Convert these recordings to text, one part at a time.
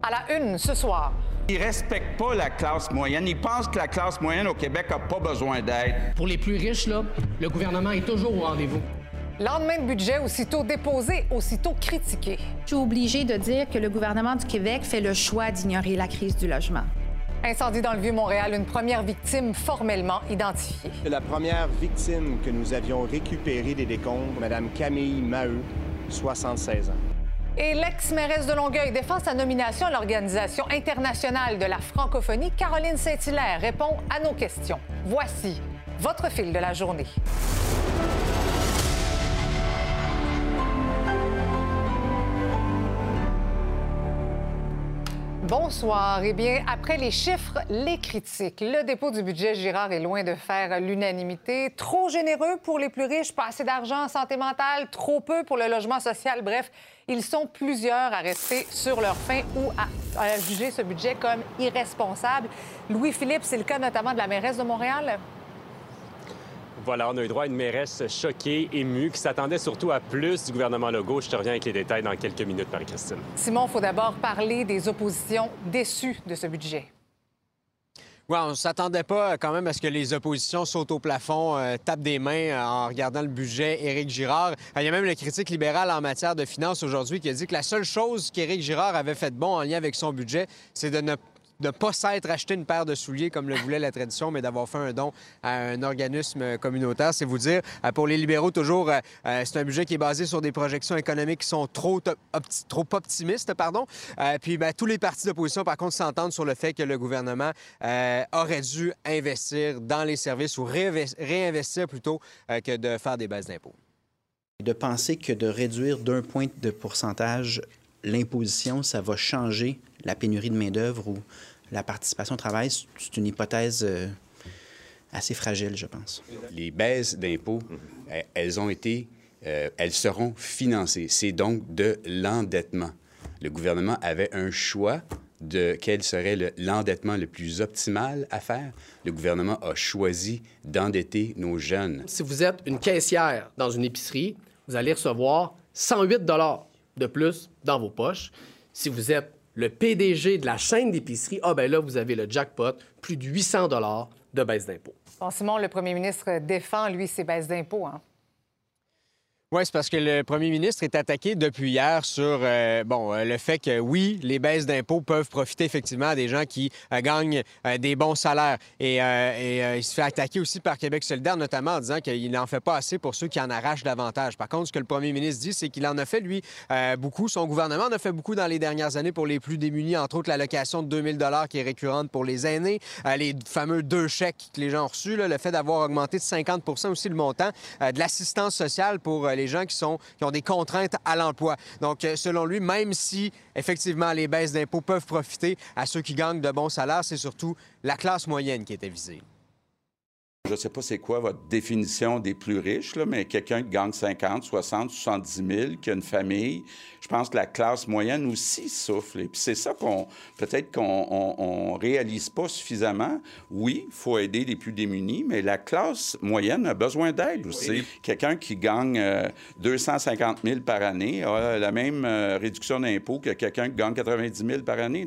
À la une ce soir. Ils ne respectent pas la classe moyenne. Ils pensent que la classe moyenne au Québec n'a pas besoin d'aide. Pour les plus riches, là, le gouvernement est toujours au rendez-vous. Lendemain de budget, aussitôt déposé, aussitôt critiqué. Je suis obligée de dire que le gouvernement du Québec fait le choix d'ignorer la crise du logement. Incendie dans le Vieux-Montréal, une première victime formellement identifiée. La première victime que nous avions récupérée des décombres, Mme Camille Maheu, 76 ans. Et l'ex-mairesse de Longueuil défend sa nomination à l'Organisation internationale de la francophonie. Caroline Saint-Hilaire répond à nos questions. Voici votre fil de la journée. Bonsoir. Eh bien, après les chiffres, les critiques. Le dépôt du budget Girard est loin de faire l'unanimité. Trop généreux pour les plus riches, pas assez d'argent en santé mentale, trop peu pour le logement social. Bref, ils sont plusieurs à rester sur leur faim ou à juger ce budget comme irresponsable. Louis-Philippe, c'est le cas notamment de la mairesse de Montréal. Voilà, on a eu droit à une mairesse choquée, émue, qui s'attendait surtout à plus du gouvernement Legault. Je te reviens avec les détails dans quelques minutes, Marie-Christine. Simon, il faut d'abord parler des oppositions déçues de ce budget. Oui, on ne s'attendait pas quand même à ce que les oppositions sautent au plafond, tapent des mains en regardant le budget Éric Girard. Il y a même le critique libéral en matière de finances aujourd'hui qui a dit que la seule chose qu'Éric Girard avait fait de bon en lien avec son budget, c'est de ne pas s'être acheté une paire de souliers comme le voulait la tradition, mais d'avoir fait un don à un organisme communautaire. C'est vous dire, pour les libéraux, toujours, c'est un budget qui est basé sur des projections économiques qui sont trop optimistes. Puis tous les partis d'opposition, par contre, s'entendent sur le fait que le gouvernement aurait dû investir dans les services ou réinvestir plutôt que de faire des baisses d'impôts. De penser que de réduire d'1 point de pourcentage l'imposition, ça va changer la pénurie de main-d'œuvre ou la participation au travail, c'est une hypothèse assez fragile, je pense. Les baisses d'impôts, elles seront financées. C'est donc de l'endettement. Le gouvernement avait un choix de quel serait l'endettement le plus optimal à faire. Le gouvernement a choisi d'endetter nos jeunes. Si vous êtes une caissière dans une épicerie, vous allez recevoir 108 $ de plus dans vos poches. Si vous êtes le PDG de la chaîne d'épicerie, là, vous avez le jackpot, plus de 800 $ de baisse d'impôts. Bon, Simon, le premier ministre défend, lui, ses baisses d'impôts, hein? Oui, c'est parce que le premier ministre est attaqué depuis hier sur le fait que, oui, les baisses d'impôts peuvent profiter effectivement à des gens qui gagnent des bons salaires. Et il se fait attaquer aussi par Québec solidaire, notamment en disant qu'il n'en fait pas assez pour ceux qui en arrachent davantage. Par contre, ce que le premier ministre dit, c'est qu'il en a fait, lui, beaucoup. Son gouvernement en a fait beaucoup dans les dernières années pour les plus démunis, entre autres l'allocation de 2 000 $ qui est récurrente pour les aînés, les fameux 2 chèques que les gens ont reçus, le fait d'avoir augmenté de 50 % aussi le montant de l'assistance sociale pour les gens qui ont des contraintes à l'emploi. Donc, selon lui, même si, effectivement, les baisses d'impôts peuvent profiter à ceux qui gagnent de bons salaires, c'est surtout la classe moyenne qui était visée. Je ne sais pas c'est quoi votre définition des plus riches, là, mais quelqu'un qui gagne 50, 60, 70 000, qui a une famille, je pense que la classe moyenne aussi souffle. Et puis c'est ça peut-être qu'on réalise pas suffisamment. Oui, il faut aider les plus démunis, mais la classe moyenne a besoin d'aide aussi. Oui. Quelqu'un qui gagne 250 000 par année a la même réduction d'impôt que quelqu'un qui gagne 90 000 par année.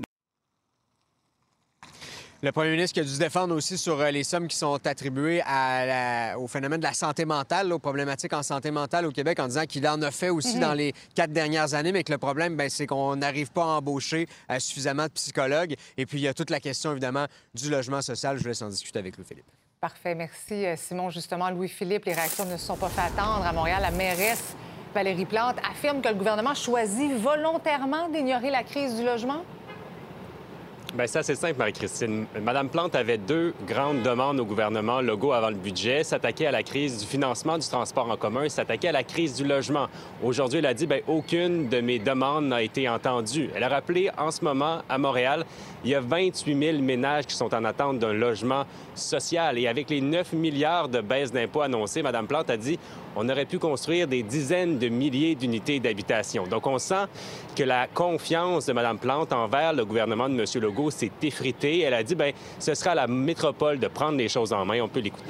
Le premier ministre qui a dû se défendre aussi sur les sommes qui sont attribuées au phénomène de la santé mentale, aux problématiques en santé mentale au Québec, en disant qu'il en a fait aussi dans les 4 dernières années, mais que le problème, c'est qu'on n'arrive pas à embaucher suffisamment de psychologues. Et puis, il y a toute la question, évidemment, du logement social. Je vous laisse en discuter avec Louis-Philippe. Parfait. Merci, Simon. Justement, Louis-Philippe, les réactions ne se sont pas fait attendre. À Montréal, la mairesse Valérie Plante affirme que le gouvernement choisit volontairement d'ignorer la crise du logement. Bien, c'est assez simple, Marie-Christine. Mme Plante avait 2 grandes demandes au gouvernement Legault avant le budget, s'attaquer à la crise du financement du transport en commun, s'attaquer à la crise du logement. Aujourd'hui, elle a dit, aucune de mes demandes n'a été entendue. Elle a rappelé, en ce moment, à Montréal, il y a 28 000 ménages qui sont en attente d'un logement social. Et avec les 9 milliards de baisse d'impôts annoncés, Mme Plante a dit, on aurait pu construire des dizaines de milliers d'unités d'habitation. Donc, on sent que la confiance de Mme Plante envers le gouvernement de M. Legault s'est effritée. Elle a dit, ce sera à la métropole de prendre les choses en main. On peut l'écouter.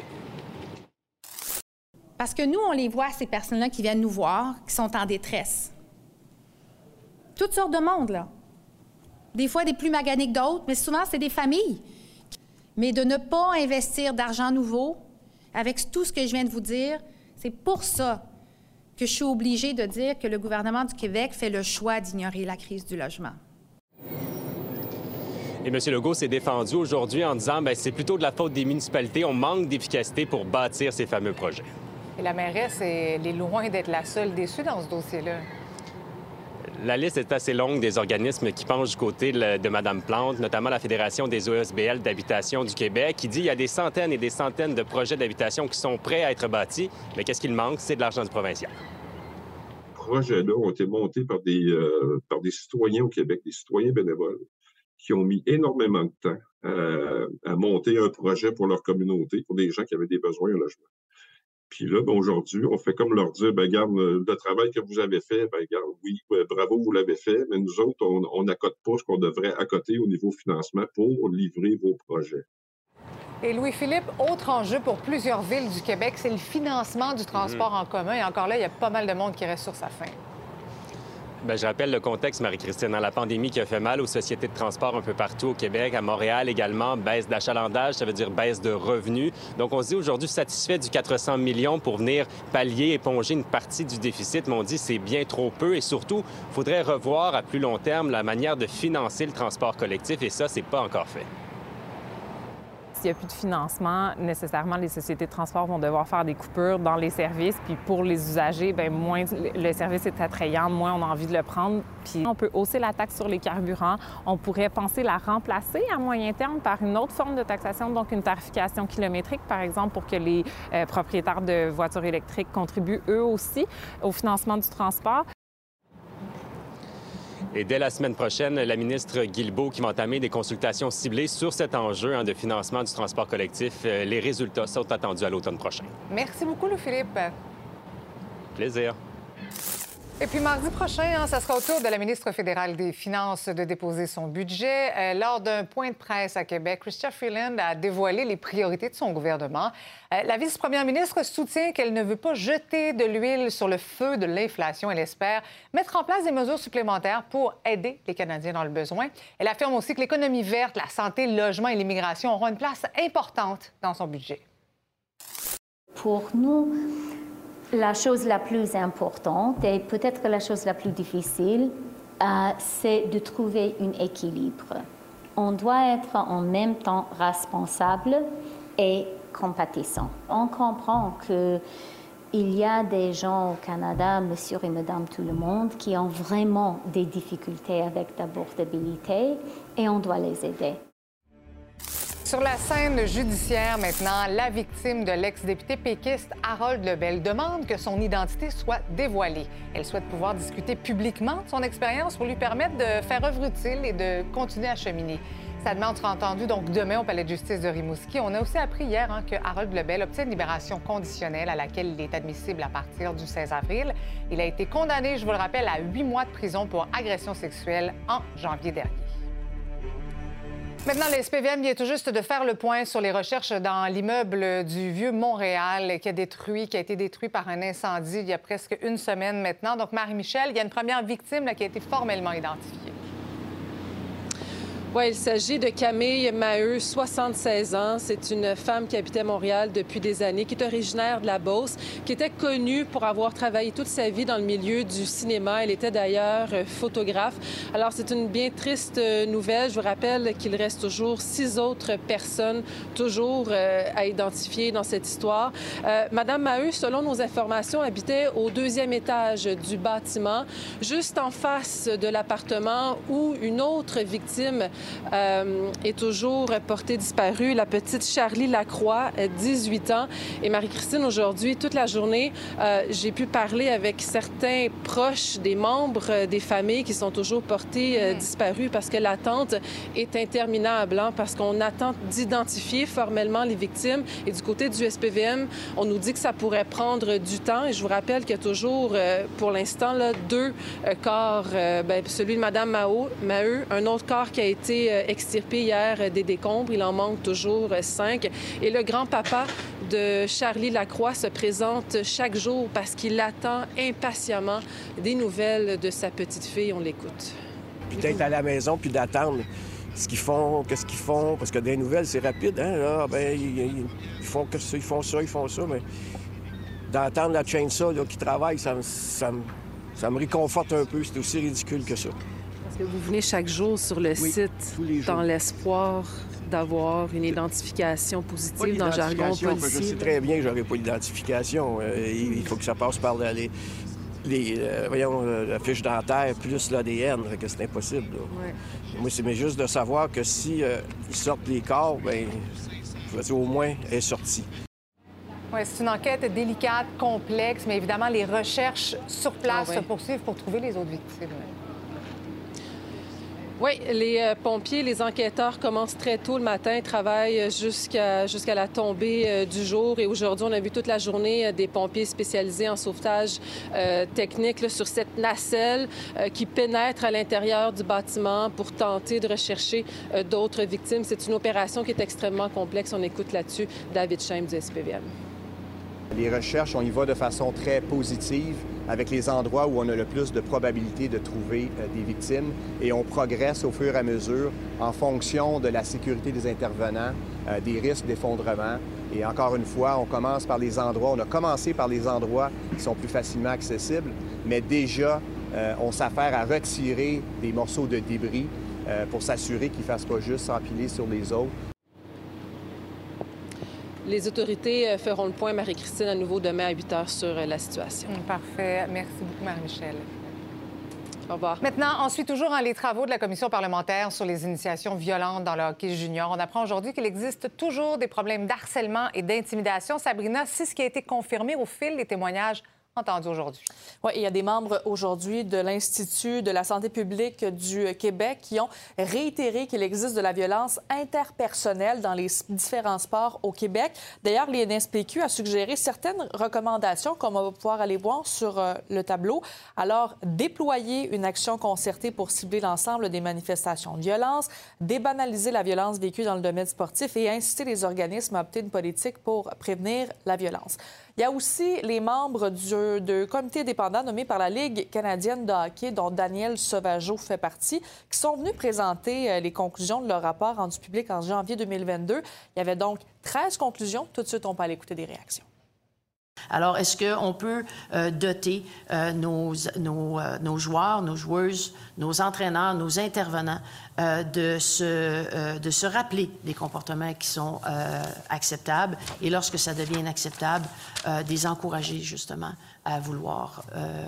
Parce que nous, on les voit, ces personnes-là qui viennent nous voir, qui sont en détresse. Toutes sortes de monde, là. des fois des plus maganés que d'autres, mais souvent, c'est des familles. Mais de ne pas investir d'argent nouveau, avec tout ce que je viens de vous dire, c'est pour ça que je suis obligée de dire que le gouvernement du Québec fait le choix d'ignorer la crise du logement. Et M. Legault s'est défendu aujourd'hui en disant que c'est plutôt de la faute des municipalités. On manque d'efficacité pour bâtir ces fameux projets. Et la mairesse, elle est loin d'être la seule déçue dans ce dossier-là. La liste est assez longue des organismes qui penchent du côté de Mme Plante, notamment la Fédération des OSBL d'habitation du Québec, qui dit qu'il y a des centaines et des centaines de projets d'habitation qui sont prêts à être bâtis. Mais qu'est-ce qu'il manque? C'est de l'argent du provincial. Ces projets-là ont été montés par des citoyens au Québec, des citoyens bénévoles, qui ont mis énormément de temps à monter un projet pour leur communauté, pour des gens qui avaient des besoins en logement. Puis là, aujourd'hui, on fait comme leur dire, regarde, le travail que vous avez fait, regarde, oui, bravo, vous l'avez fait, mais nous autres, on n'accote pas ce qu'on devrait accoter au niveau financement pour livrer vos projets. Et Louis-Philippe, autre enjeu pour plusieurs villes du Québec, c'est le financement du transport en commun. Et encore là, il y a pas mal de monde qui reste sur sa faim. Bien, je rappelle le contexte, Marie-Christine. Dans la pandémie qui a fait mal aux sociétés de transport un peu partout au Québec, à Montréal également, baisse d'achalandage, ça veut dire baisse de revenus. Donc, on se dit aujourd'hui satisfait du 400 millions pour venir pallier, éponger une partie du déficit, mais on dit c'est bien trop peu et surtout, il faudrait revoir à plus long terme la manière de financer le transport collectif et ça, c'est pas encore fait. S'il n'y a plus de financement, nécessairement, les sociétés de transport vont devoir faire des coupures dans les services. Puis pour les usagers, bien, moins le service est attrayant, moins on a envie de le prendre. Puis on peut hausser la taxe sur les carburants. On pourrait penser la remplacer à moyen terme par une autre forme de taxation, donc une tarification kilométrique, par exemple, pour que les propriétaires de voitures électriques contribuent eux aussi au financement du transport. Et dès la semaine prochaine, la ministre Guilbeault qui va entamer des consultations ciblées sur cet enjeu de financement du transport collectif. Les résultats sont attendus à l'automne prochain. Merci beaucoup, Louis-Philippe. Plaisir. Et puis mardi prochain, ça sera au tour de la ministre fédérale des Finances de déposer son budget. Lors d'un point de presse à Québec, Chrystia Freeland a dévoilé les priorités de son gouvernement. La vice-première ministre soutient qu'elle ne veut pas jeter de l'huile sur le feu de l'inflation. Elle espère mettre en place des mesures supplémentaires pour aider les Canadiens dans le besoin. Elle affirme aussi que l'économie verte, la santé, le logement et l'immigration auront une place importante dans son budget. Pour nous, la chose la plus importante et peut-être la chose la plus difficile, c'est de trouver un équilibre. On doit être en même temps responsable et compatissant. On comprend qu'il y a des gens au Canada, monsieur et madame tout le monde, qui ont vraiment des difficultés avec l'abordabilité et on doit les aider. Sur la scène judiciaire maintenant, la victime de l'ex-député péquiste Harold Lebel demande que son identité soit dévoilée. Elle souhaite pouvoir discuter publiquement de son expérience pour lui permettre de faire œuvre utile et de continuer à cheminer. Sa demande sera entendue donc demain au Palais de justice de Rimouski. On a aussi appris hier que Harold Lebel obtient une libération conditionnelle à laquelle il est admissible à partir du 16 avril. Il a été condamné, je vous le rappelle, à 8 mois de prison pour agression sexuelle en janvier dernier. Maintenant, le SPVM vient tout juste de faire le point sur les recherches dans l'immeuble du Vieux-Montréal qui a été détruit par un incendie il y a presque une semaine maintenant. Donc, Marie-Michel, il y a une première victime qui a été formellement identifiée. Oui, il s'agit de Camille Maheu, 76 ans. C'est une femme qui habitait Montréal depuis des années, qui est originaire de la Beauce, qui était connue pour avoir travaillé toute sa vie dans le milieu du cinéma. Elle était d'ailleurs photographe. Alors, c'est une bien triste nouvelle. Je vous rappelle qu'il reste toujours 6 autres personnes toujours à identifier dans cette histoire. Madame Maheu, selon nos informations, habitait au 2e étage du bâtiment, juste en face de l'appartement où une autre victime est toujours portée disparue, la petite Charlie Lacroix, 18 ans. Et Marie-Christine, aujourd'hui, toute la journée, j'ai pu parler avec certains proches des membres des familles qui sont toujours portés disparus parce que l'attente est interminable, parce qu'on attend d'identifier formellement les victimes. Et du côté du SPVM, on nous dit que ça pourrait prendre du temps. Et je vous rappelle qu'il y a toujours, pour l'instant, 2 corps. Celui de Mme Maheu, un autre corps qui a été extirpé hier des décombres. Il en manque toujours 5. Et le grand-papa de Charlie Lacroix se présente chaque jour parce qu'il attend impatiemment des nouvelles de sa petite fille. On l'écoute. puis d'être à la maison, puis d'attendre ce qu'ils font, qu'est-ce qu'ils font, parce que des nouvelles, c'est rapide, hein, là, ben, ils font ça, ils font ça, mais d'entendre la chainsaw là, qui travaille, ça me réconforte un peu, c'est aussi ridicule que ça. Parce que vous venez chaque jour sur le site dans l'espoir d'avoir une identification positive dans le jargon policier. Je sais très bien que j'aurais pas d'identification. Il faut que ça passe par la fiche dentaire plus l'ADN, que c'est impossible. Ouais. Moi, c'est juste de savoir que si ils sortent les corps, bien, je veux dire, au moins, elle est sortie. Oui, c'est une enquête délicate, complexe, mais évidemment, les recherches sur place se poursuivent pour trouver les autres victimes. Oui, les pompiers, les enquêteurs commencent très tôt le matin, travaillent jusqu'à la tombée du jour. Et aujourd'hui, on a vu toute la journée des pompiers spécialisés en sauvetage technique là, sur cette nacelle qui pénètre à l'intérieur du bâtiment pour tenter de rechercher d'autres victimes. C'est une opération qui est extrêmement complexe. On écoute là-dessus David Chaim du SPVM. Les recherches, on y va de façon très positive avec les endroits où on a le plus de probabilité de trouver des victimes et on progresse au fur et à mesure en fonction de la sécurité des intervenants, des risques d'effondrement. Et encore une fois, on a commencé par les endroits qui sont plus facilement accessibles, mais déjà, on s'affaire à retirer des morceaux de débris pour s'assurer qu'ils ne fassent pas juste s'empiler sur les autres. Les autorités feront le point, Marie-Christine, à nouveau demain à 8 h sur la situation. Parfait. Merci beaucoup, Marie-Michel. Au revoir. Maintenant, on suit toujours les travaux de la commission parlementaire sur les initiations violentes dans le hockey junior. On apprend aujourd'hui qu'il existe toujours des problèmes d'harcèlement et d'intimidation. Sabrina, c'est ce qui a été confirmé au fil des témoignages entendus aujourd'hui. Oui, il y a des membres aujourd'hui de l'Institut de la santé publique du Québec qui ont réitéré qu'il existe de la violence interpersonnelle dans les différents sports au Québec. D'ailleurs, l'INSPQ a suggéré certaines recommandations, comme on va pouvoir aller voir sur le tableau. Alors, déployer une action concertée pour cibler l'ensemble des manifestations de violence, débanaliser la violence vécue dans le domaine sportif et inciter les organismes à opter une politique pour prévenir la violence. Il y a aussi les membres du comité indépendant nommé par la Ligue canadienne de hockey, dont Daniel Sauvageau fait partie, qui sont venus présenter les conclusions de leur rapport rendu public en janvier 2022. Il y avait donc 13 conclusions. Tout de suite, on peut aller écouter des réactions. Alors, est-ce qu'on peut doter nos joueurs, nos joueuses, nos entraîneurs, nos intervenants de se rappeler des comportements qui sont acceptables et lorsque ça devient inacceptable, les encourager justement à vouloir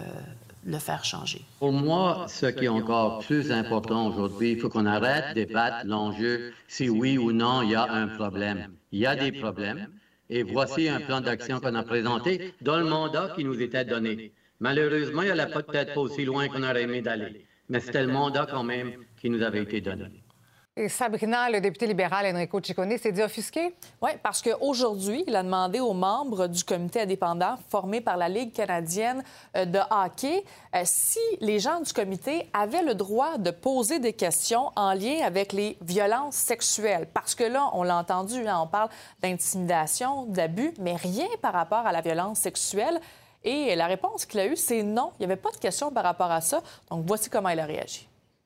le faire changer? Pour moi, ce qui est encore plus important aujourd'hui, il faut qu'on arrête de débattre l'enjeu si oui ou non il y a un problème. Il y a des problèmes. Et voici un plan d'action qu'on a présenté dans le mandat qui nous était donné. Malheureusement, il n'allait peut-être pas aussi loin qu'on aurait aimé d'aller. Mais c'était le mandat quand même qui nous avait été donné. Et Sabrina, le député libéral Enrico Ciccone, s'est dit offusqué? Oui, parce qu'aujourd'hui, il a demandé aux membres du comité indépendant formé par la Ligue canadienne de hockey si les gens du comité avaient le droit de poser des questions en lien avec les violences sexuelles. Parce que là, on l'a entendu, on parle d'intimidation, d'abus, mais rien par rapport à la violence sexuelle. Et la réponse qu'il a eue, c'est non. Il n'y avait pas de questions par rapport à ça. Donc, voici comment il a réagi.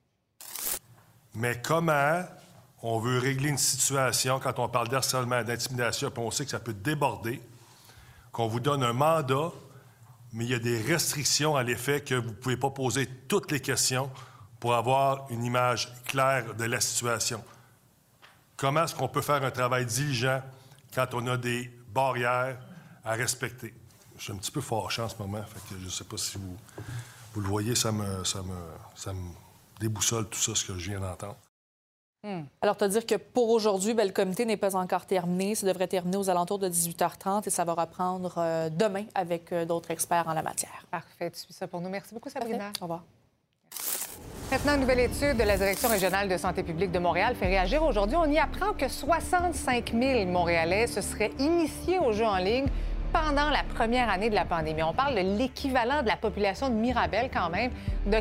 Mais comment on veut régler une situation quand on parle d'harcèlement, d'intimidation, puis on sait que ça peut déborder, qu'on vous donne un mandat, mais il y a des restrictions à l'effet que vous ne pouvez pas poser toutes les questions pour avoir une image claire de la situation. Comment est-ce qu'on peut faire un travail diligent quand on a des barrières à respecter? Je suis un petit peu fâché en ce moment, fait que je ne sais pas si vous le voyez, ça me déboussole tout ça, ce que je viens d'entendre. Alors, tu vas dire que pour aujourd'hui, le comité n'est pas encore terminé. Ça devrait terminer aux alentours de 18h30 et ça va reprendre demain avec d'autres experts en la matière. Parfait. Tu suis ça pour nous. Merci beaucoup, Sabrina. Au revoir. Maintenant, une nouvelle étude de la Direction régionale de santé publique de Montréal fait réagir aujourd'hui. On y apprend que 65 000 Montréalais se seraient initiés aux jeux en ligne pendant la première année de la pandémie. On parle de l'équivalent de la population de Mirabel, quand même, de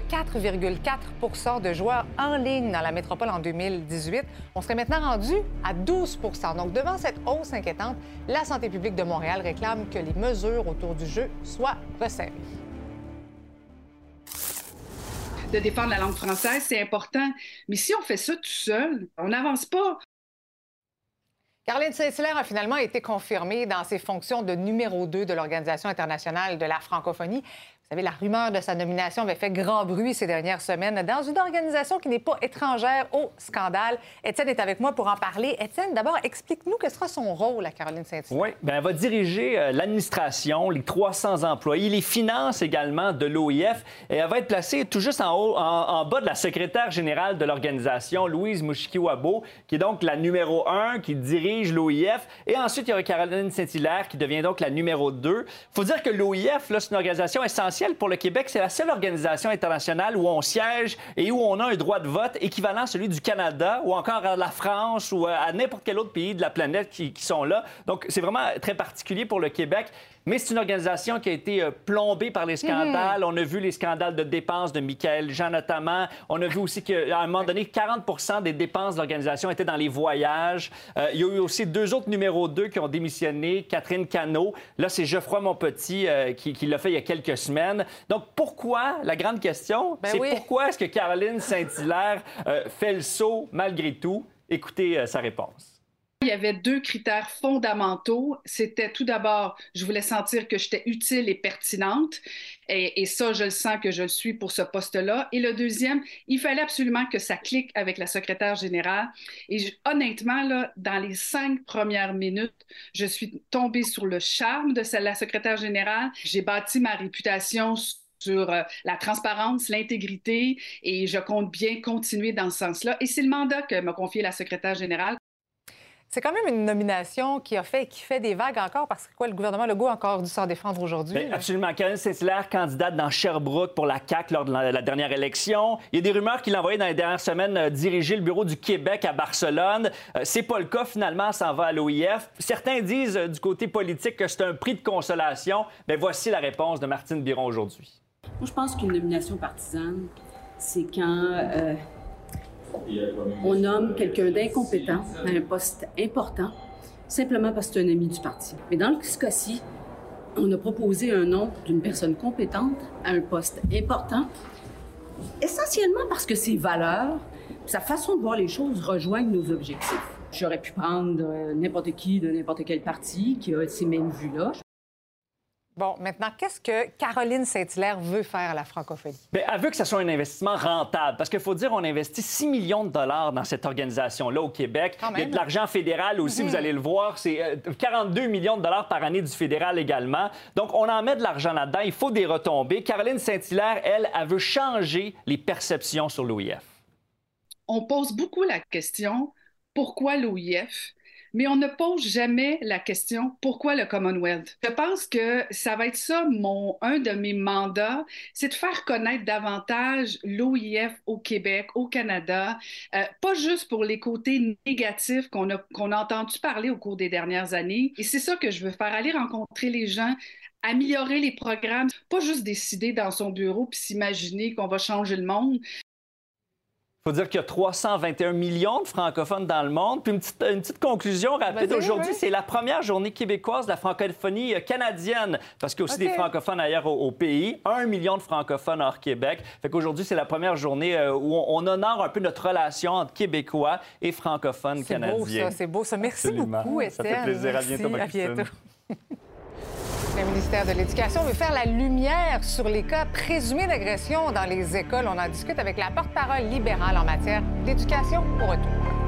4,4 % de joueurs en ligne dans la métropole en 2018. On serait maintenant rendu à 12 % Donc, devant cette hausse inquiétante, la santé publique de Montréal réclame que les mesures autour du jeu soient resserrées. de défendre la langue française, c'est important. Mais si on fait ça tout seul, on n'avance pas. Caroline Saint-Hilaire a finalement été confirmée dans ses fonctions de numéro 2 de l'Organisation internationale de la francophonie. Vous savez, la rumeur de sa nomination avait fait grand bruit ces dernières semaines dans une organisation qui n'est pas étrangère au scandale. Étienne est avec moi pour en parler. Étienne, d'abord, explique-nous quel sera son rôle à Caroline Saint-Hilaire. Oui, bien, elle va diriger l'administration, les 300 employés, les finances également de l'OIF. Et elle va être placée tout juste en haut, en bas de la secrétaire générale de l'organisation, Louise Mouchikiwabo, qui est donc la numéro 1, qui dirige l'OIF. Et ensuite, il y aura Caroline Saint-Hilaire, qui devient donc la numéro 2. Il faut dire que l'OIF, là, c'est une organisation essentielle pour le Québec. C'est la seule organisation internationale où on siège et où on a un droit de vote équivalent à celui du Canada ou encore à la France ou à n'importe quel autre pays de la planète qui sont là. Donc, c'est vraiment très particulier pour le Québec. Mais c'est une organisation qui a été plombée par les scandales. On a vu les scandales de dépenses de Michaël Jean notamment. On a vu aussi qu'à un moment donné, 40 des dépenses de l'organisation étaient dans les voyages. Il y a eu aussi 2 autres numéros 2 qui ont démissionné. Catherine Cano. Là, c'est Geoffroy Monpetit qui l'a fait il y a quelques semaines. Donc, pourquoi, la grande question, pourquoi est-ce que Caroline Saint-Hilaire fait le saut malgré tout? Écoutez sa réponse. Il y avait 2 critères fondamentaux. C'était tout d'abord, je voulais sentir que j'étais utile et pertinente. Et ça, je le sens que je le suis pour ce poste-là. Et le deuxième, il fallait absolument que ça clique avec la secrétaire générale. Et honnêtement, là, dans les 5 premières minutes, je suis tombée sur le charme de la secrétaire générale. J'ai bâti ma réputation sur la transparence, l'intégrité, et je compte bien continuer dans ce sens-là. Et c'est le mandat que m'a confié la secrétaire générale. C'est quand même une nomination qui fait des vagues encore parce que le gouvernement Legault a encore dû s'en défendre aujourd'hui. Bien, absolument. Caroline Saint-Hilaire, candidate dans Sherbrooke pour la CAQ lors de la dernière élection. Il y a des rumeurs qu'il a envoyé dans les dernières semaines diriger le bureau du Québec à Barcelone. C'est pas le cas. Finalement, elle s'en va à l'OIF. Certains disent du côté politique que c'est un prix de consolation. Bien, voici la réponse de Martine Biron aujourd'hui. Moi, je pense qu'une nomination partisane, c'est quand on nomme quelqu'un d'incompétent à un poste important simplement parce que c'est un ami du parti. Mais dans ce cas-ci, on a proposé un nom d'une personne compétente à un poste important, essentiellement parce que ses valeurs, sa façon de voir les choses rejoignent nos objectifs. J'aurais pu prendre n'importe qui de n'importe quel parti qui a ces mêmes vues-là. Bon, maintenant, qu'est-ce que Caroline Saint-Hilaire veut faire à la francophonie? Bien, elle veut que ce soit un investissement rentable. Parce qu'il faut dire, on investit 6 millions de dollars dans cette organisation-là au Québec. Il y a de l'argent fédéral aussi, vous allez le voir. C'est 42 millions de dollars par année du fédéral également. Donc, on en met de l'argent là-dedans. Il faut des retombées. Caroline Saint-Hilaire, elle veut changer les perceptions sur l'OIF. On pose beaucoup la question, pourquoi l'OIF? Mais on ne pose jamais la question « Pourquoi le Commonwealth? » Je pense que ça va être ça, un de mes mandats, c'est de faire connaître davantage l'OIF au Québec, au Canada, pas juste pour les côtés négatifs qu'on a entendu parler au cours des dernières années. Et c'est ça que je veux faire, aller rencontrer les gens, améliorer les programmes, pas juste décider dans son bureau puis s'imaginer qu'on va changer le monde. Il faut dire qu'il y a 321 millions de francophones dans le monde. Puis une petite conclusion rapide. Aujourd'hui, c'est la première journée québécoise de la francophonie canadienne, parce qu'il y a aussi des francophones ailleurs au pays. 1 million de francophones hors Québec. Fait qu'aujourd'hui, c'est la première journée où on honore un peu notre relation entre Québécois et francophones canadiens. C'est beau ça. Merci beaucoup, Étienne. Ça fait plaisir. À bientôt, Marie-Christine. À bientôt. Le ministère de l'Éducation veut faire la lumière sur les cas présumés d'agression dans les écoles. On en discute avec la porte-parole libérale en matière d'éducation. Au retour.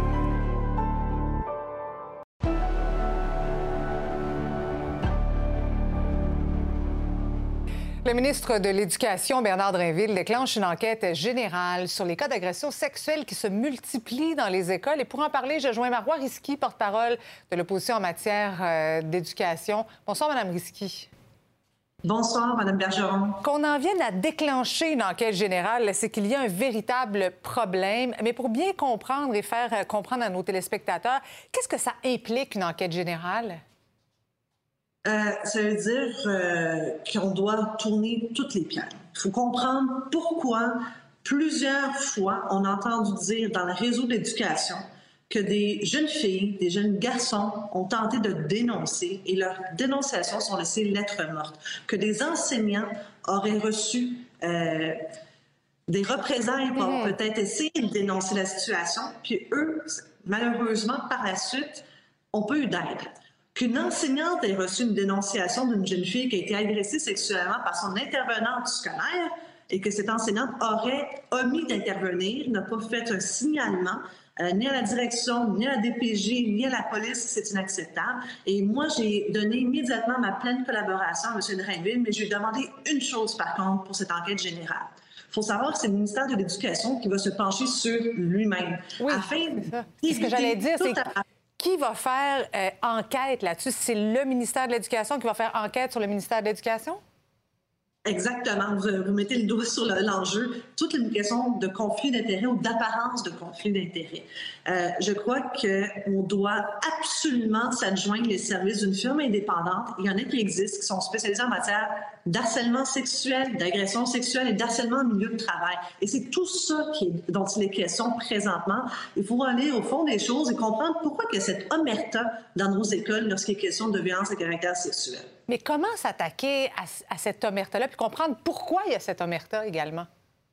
Le ministre de l'Éducation, Bernard Drinville, déclenche une enquête générale sur les cas d'agression sexuelle qui se multiplient dans les écoles. Et pour en parler, je joins Marois Risky, porte-parole de l'opposition en matière d'éducation. Bonsoir, Mme Risky. Bonsoir, Mme Bergeron. Qu'on en vienne à déclencher une enquête générale, c'est qu'il y a un véritable problème. Mais pour bien comprendre et faire comprendre à nos téléspectateurs, qu'est-ce que ça implique, une enquête générale? Ça veut dire qu'on doit tourner toutes les pierres. Il faut comprendre pourquoi plusieurs fois on a entendu dire dans le réseau d'éducation que des jeunes filles, des jeunes garçons ont tenté de dénoncer et leurs dénonciations sont laissées lettres mortes, que des enseignants auraient reçu des représailles pour peut-être essayer de dénoncer la situation, puis eux, malheureusement, par la suite, ont pas eu d'aide. Qu'une enseignante ait reçu une dénonciation d'une jeune fille qui a été agressée sexuellement par son intervenante scolaire et que cette enseignante aurait omis d'intervenir, n'a pas fait un signalement, ni à la direction, ni à la DPJ, ni à la police, c'est inacceptable. Et moi, j'ai donné immédiatement ma pleine collaboration à M. Drainville, mais j'ai demandé une chose, par contre, pour cette enquête générale. Il faut savoir que c'est le ministère de l'Éducation qui va se pencher sur lui-même. Oui, c'est ça. Ce que j'allais dire, c'est qui va faire enquête là-dessus? C'est le ministère de l'Éducation qui va faire enquête sur le ministère de l'Éducation? Exactement. Vous mettez le doigt sur l'enjeu. Toute une question de conflit d'intérêts ou d'apparence de conflit d'intérêts. Je crois qu'on doit absolument s'adjoindre les services d'une firme indépendante. Il y en a qui existent, qui sont spécialisés en matière d'harcèlement sexuel, d'agression sexuelle et d'harcèlement en milieu de travail. Et c'est tout ça dont il est question présentement. Il faut aller au fond des choses et comprendre pourquoi il y a cette omerta dans nos écoles lorsqu'il est question de violence à caractère sexuel. Mais comment s'attaquer à cette omerta-là, puis comprendre pourquoi il y a cette omerta également?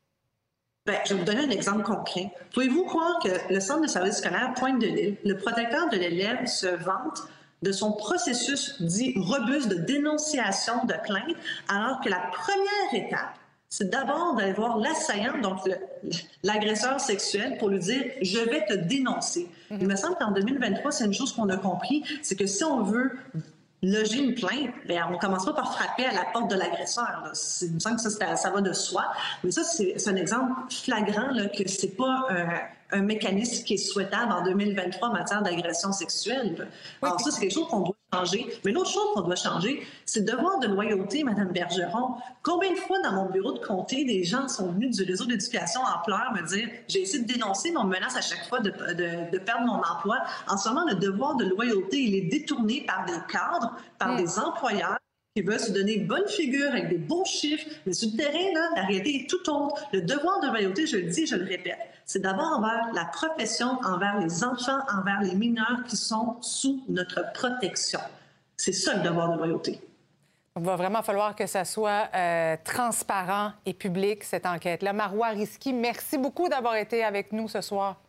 Bien, je vais vous donner un exemple concret. Pouvez-vous croire que le Centre de service scolaire Pointe-de-l'Île, le protecteur de l'élève, se vante de son processus dit robuste de dénonciation de plainte, alors que la première étape, c'est d'abord d'aller voir l'assaillant, donc l'agresseur sexuel, pour lui dire « je vais te dénoncer ». Il me semble qu'en 2023, c'est une chose qu'on a compris, c'est que si on veut loger une plainte, bien, on ne commence pas par frapper à la porte de l'agresseur. Il me semble que ça va de soi. Mais ça, c'est un exemple flagrant là, que ce n'est pas un mécanisme qui est souhaitable en 2023 en matière d'agression sexuelle. Alors ça, c'est quelque chose qu'on doit changer. Mais l'autre chose qu'on doit changer, c'est le devoir de loyauté, Mme Bergeron. Combien de fois dans mon bureau de comté, des gens sont venus du réseau d'éducation en pleurs me dire « j'ai essayé de dénoncer, mais on me menace à chaque fois de perdre mon emploi ». En ce moment, le devoir de loyauté, il est détourné par des cadres, par des employeurs qui veulent se donner bonne figure avec des beaux chiffres. Mais sur le terrain, là, la réalité est tout autre. Le devoir de loyauté, je le dis, je le répète, c'est d'abord envers la profession, envers les enfants, envers les mineurs qui sont sous notre protection. C'est ça le devoir de loyauté. Il va vraiment falloir que ça soit transparent et public, cette enquête-là. Marois Risky, merci beaucoup d'avoir été avec nous ce soir.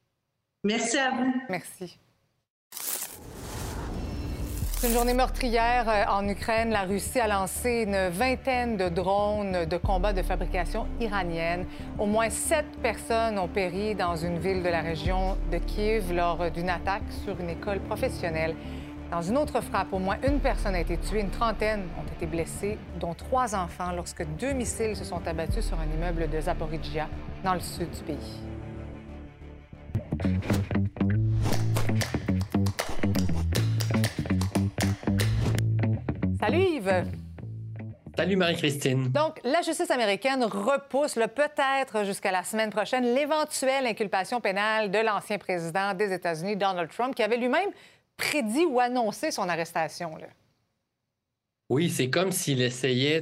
Merci à vous. Merci. C'est une journée meurtrière en Ukraine. La Russie a lancé une vingtaine de drones de combat de fabrication iranienne. Au moins 7 personnes ont péri dans une ville de la région de Kiev lors d'une attaque sur une école professionnelle. Dans une autre frappe, au moins une personne a été tuée, une trentaine ont été blessés, dont 3 enfants, lorsque 2 missiles se sont abattus sur un immeuble de Zaporizhzhia, dans le sud du pays. Salut Yves! Salut Marie-Christine. Donc, la justice américaine repousse peut-être jusqu'à la semaine prochaine l'éventuelle inculpation pénale de l'ancien président des États-Unis, Donald Trump, qui avait lui-même prédit ou annoncé son arrestation. Là. Oui, c'est comme s'il essayait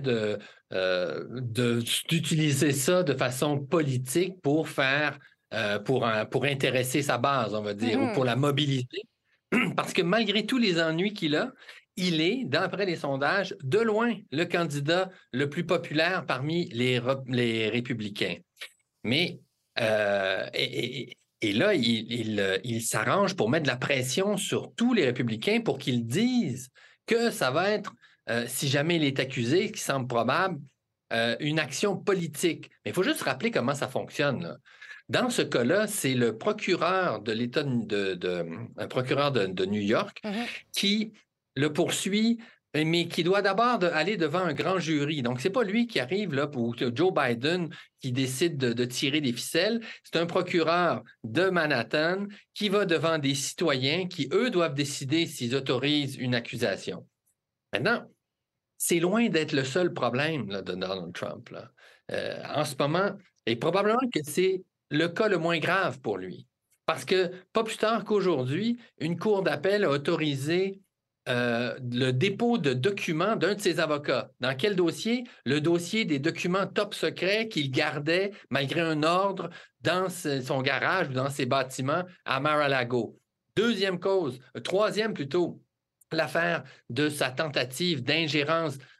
d'utiliser ça de façon politique pour faire, pour intéresser sa base, on va dire, ou pour la mobiliser. Parce que malgré tous les ennuis qu'il a, il est, d'après les sondages, de loin le candidat le plus populaire parmi les républicains. Mais, et là, il s'arrange pour mettre de la pression sur tous les républicains pour qu'ils disent que ça va être, si jamais il est accusé, ce qui semble probable, une action politique. Mais il faut juste rappeler comment ça fonctionne, là. Dans ce cas-là, c'est le procureur de l'État un procureur de New York qui le poursuit, mais qui doit d'abord aller devant un grand jury. Donc, ce n'est pas lui qui arrive là pour Joe Biden qui décide de tirer des ficelles. C'est un procureur de Manhattan qui va devant des citoyens qui, eux, doivent décider s'ils autorisent une accusation. Maintenant, c'est loin d'être le seul problème là, de Donald Trump. Là. En ce moment, et probablement que c'est le cas le moins grave pour lui. Parce que, pas plus tard qu'aujourd'hui, une cour d'appel a autorisé le dépôt de documents d'un de ses avocats. Dans quel dossier? Le dossier des documents top secrets qu'il gardait, malgré un ordre, dans son garage ou dans ses bâtiments à Mar-a-Lago. Troisième plutôt, l'affaire de sa tentative d'ingérence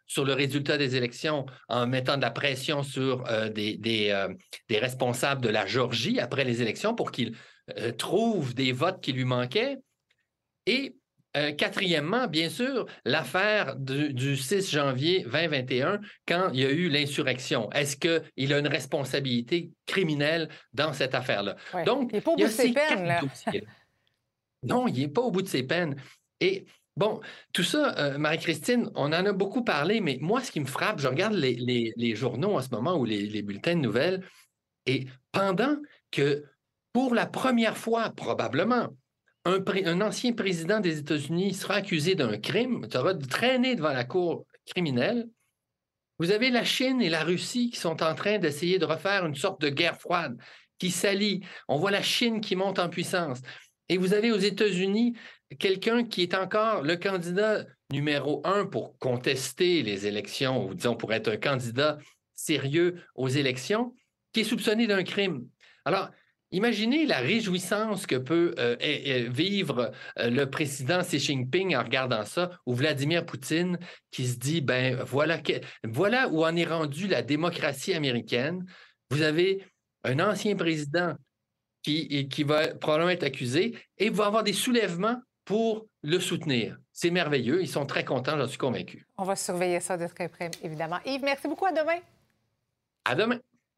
sur le résultat des élections en mettant de la pression sur des responsables de la Géorgie après les élections pour qu'ils trouvent des votes qui lui manquaient. Et quatrièmement, bien sûr, l'affaire du 6 janvier 2021, quand il y a eu l'insurrection. Est-ce qu'il a une responsabilité criminelle dans cette affaire-là? Ouais. Donc, il n'est pas au bout de ses peines, là. Non, il n'est pas au bout de ses peines. Et bon, tout ça, Marie-Christine, on en a beaucoup parlé, mais moi, ce qui me frappe, je regarde les journaux en ce moment ou les bulletins de nouvelles, et pendant que, pour la première fois, probablement, un ancien président des États-Unis sera accusé d'un crime, sera traîné devant la cour criminelle. Vous avez la Chine et la Russie qui sont en train d'essayer de refaire une sorte de guerre froide qui s'allie. On voit la Chine qui monte en puissance. Et vous avez aux États-Unis quelqu'un qui est encore le candidat numéro 1 pour contester les élections, ou disons pour être un candidat sérieux aux élections, qui est soupçonné d'un crime. Alors, imaginez la réjouissance que peut vivre le président Xi Jinping en regardant ça, ou Vladimir Poutine qui se dit, ben voilà où en est rendue la démocratie américaine. Vous avez un ancien président qui va probablement être accusé et va avoir des soulèvements pour le soutenir. C'est merveilleux. Ils sont très contents, j'en suis convaincu. On va surveiller ça de très près, évidemment. Yves, merci beaucoup. À demain. À demain.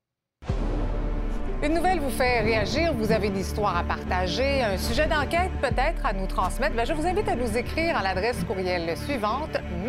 Une nouvelle vous fait réagir, vous avez une histoire à partager, un sujet d'enquête peut-être à nous transmettre. Bien, je vous invite à nous écrire à l'adresse courriel suivante,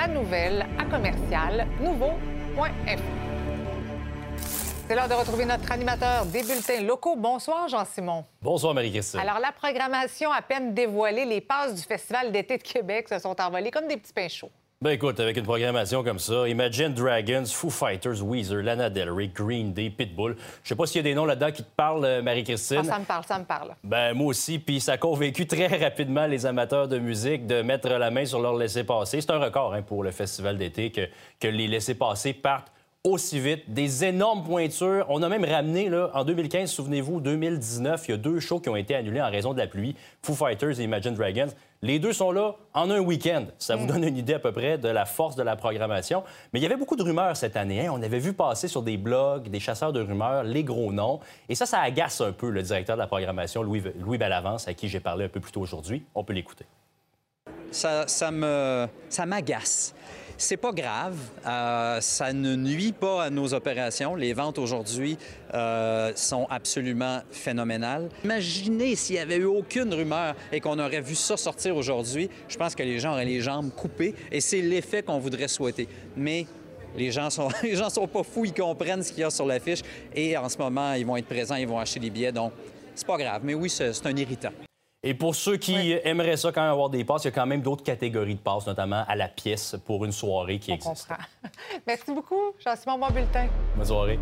manouvelle@nouveau.info. C'est l'heure de retrouver notre animateur des bulletins locaux. Bonsoir, Jean-Simon. Bonsoir, Marie-Christine. Alors, la programmation à peine dévoilée, les passes du Festival d'été de Québec se sont envolées comme des petits pains chauds. Ben écoute, avec une programmation comme ça, Imagine Dragons, Foo Fighters, Weezer, Lana Del Rey, Green Day, Pitbull. Je sais pas s'il y a des noms là-dedans qui te parlent, Marie-Christine. Ah, ça me parle. Ben moi aussi, puis ça a convaincu très rapidement les amateurs de musique de mettre la main sur leur laissez-passer. C'est un record pour le festival d'été que les laissez-passer partent aussi vite. Des énormes pointures. On a même ramené, là, en 2015, souvenez-vous, 2019, il y a 2 shows qui ont été annulés en raison de la pluie, Foo Fighters et Imagine Dragons. Les 2 sont là en un week-end. Ça vous donne une idée à peu près de la force de la programmation. Mais il y avait beaucoup de rumeurs cette année. On avait vu passer sur des blogs, des chasseurs de rumeurs, les gros noms. Et ça agace un peu le directeur de la programmation, Louis Bellavance, à qui j'ai parlé un peu plus tôt aujourd'hui. On peut l'écouter. Ça m'agace. C'est pas grave. Ça ne nuit pas à nos opérations. Les ventes aujourd'hui sont absolument phénoménales. Imaginez s'il n'y avait eu aucune rumeur et qu'on aurait vu ça sortir aujourd'hui. Je pense que les gens auraient les jambes coupées et c'est l'effet qu'on voudrait souhaiter. Mais les gens sont pas fous, ils comprennent ce qu'il y a sur l'affiche et en ce moment, ils vont être présents, ils vont acheter des billets. Donc, c'est pas grave. Mais oui, c'est un irritant. Et pour ceux qui aimeraient ça quand même avoir des passes, il y a quand même d'autres catégories de passes, notamment à la pièce pour une soirée qui existe. Merci beaucoup, Jean-Simon, bon bulletin. Bonne soirée.